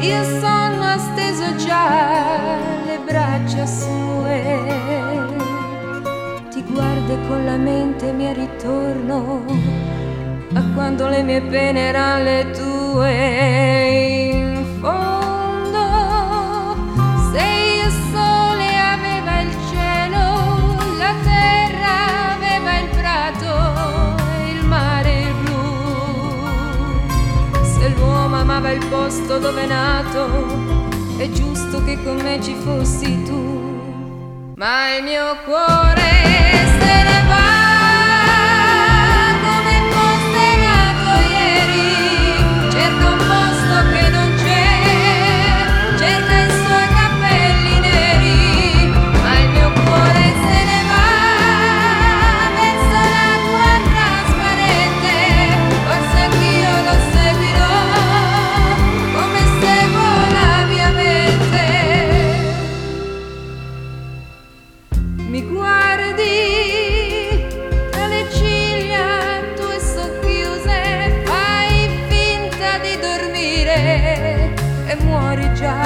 io sono steso già le braccia sue. Ti guardo e con la mente mi ritorno a quando le mie pene erano le tue. In fondo, se il sole aveva il cielo, la terra aveva il prato e il mare il blu. Se l'uomo amava il posto dove è nato, è giusto che con me ci fossi tu. Ma il mio cuore se ne va come fosse nato ieri. Cerca un posto che non c'è, cerca i suoi capelli neri. Ma il mio cuore se ne va verso l'acqua trasparente. Forse anch'io lo seguirò come seguo la mia mente. Mi guardi tra le ciglia tue socchiuse, fai finta di dormire e muori già.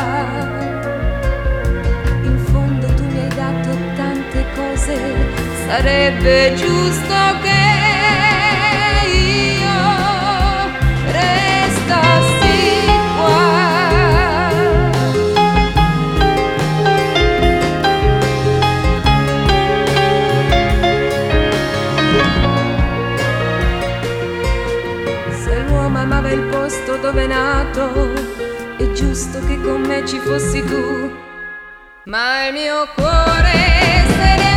In fondo tu mi hai dato tante cose, sarebbe giusto che io restassi qua. Se l'uomo amava il posto dove è nato, è giusto che con me ci fossi tu. Ma il mio cuore se ne